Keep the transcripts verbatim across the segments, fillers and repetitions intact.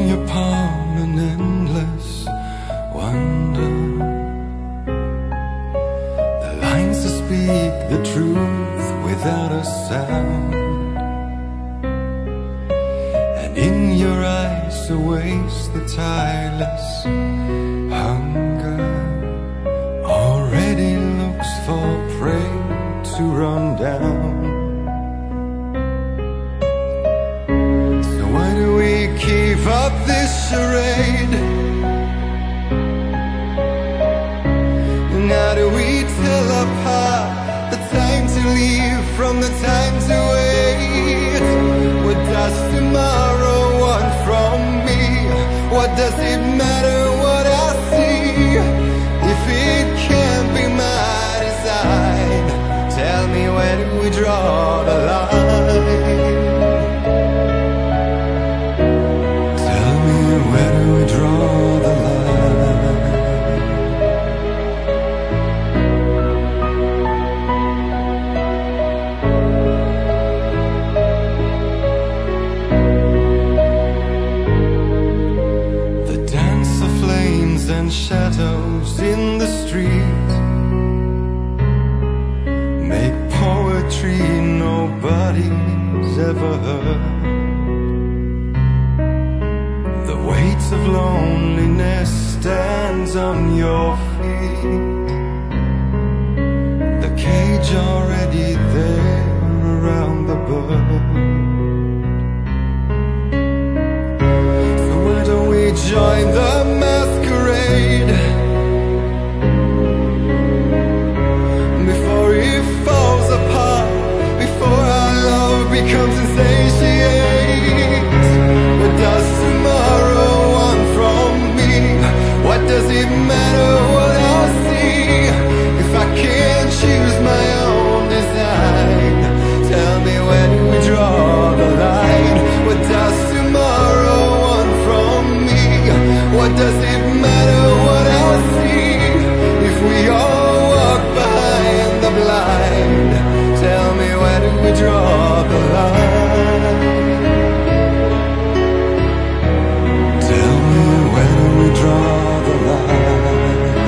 your palm an endless wonder. The lines that speak the truth without a sound, and in your eyes awaits the tireless hunger. Already looks for prey to run down. So why do we keep up this charade? And how do we tell apart the time to leave from the time to wait? What does tomorrow want from me? What does it matter what I see? If it can't be my design, tell me, where do we draw the line? Tell me, where do we draw the line? The dance of flames and shadows in the street make poetry nobody's ever heard. The weight of loneliness stands on your feet, the cage already there around the bird. So why don't we join the masquerade before it falls apart, before our love becomes insatiate? What does tomorrow want from me? What does it matter what I see? If I can't choose my own design, tell me, where do we draw the line? What does tomorrow want from me? What does it matter what I see? If we all walk behind the blind, tell me, where do we draw the line? Tell me, where do we draw the line?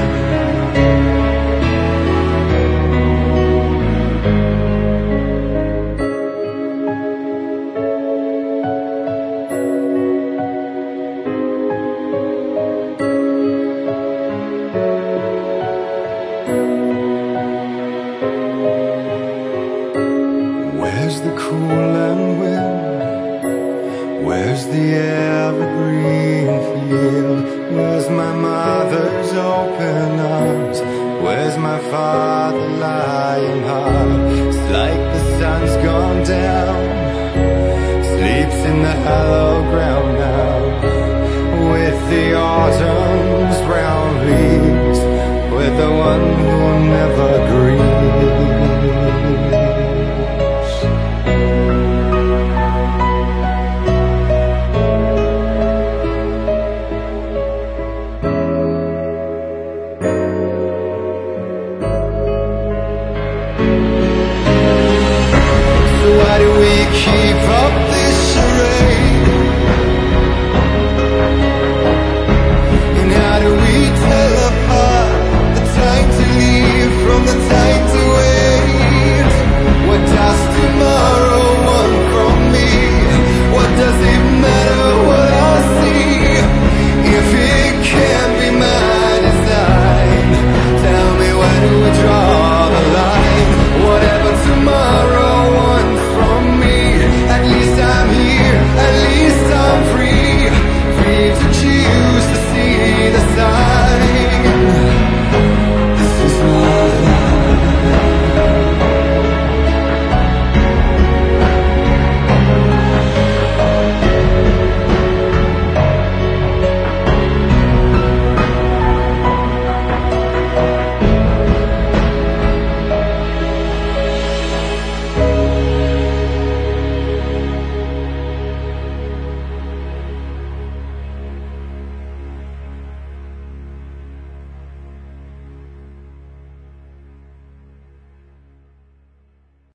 Where's the cool and wind? Where's the evergreen field? Where's my mother's open arms? Where's my father lying hard? It's like the sun's gone down, sleeps in the hollow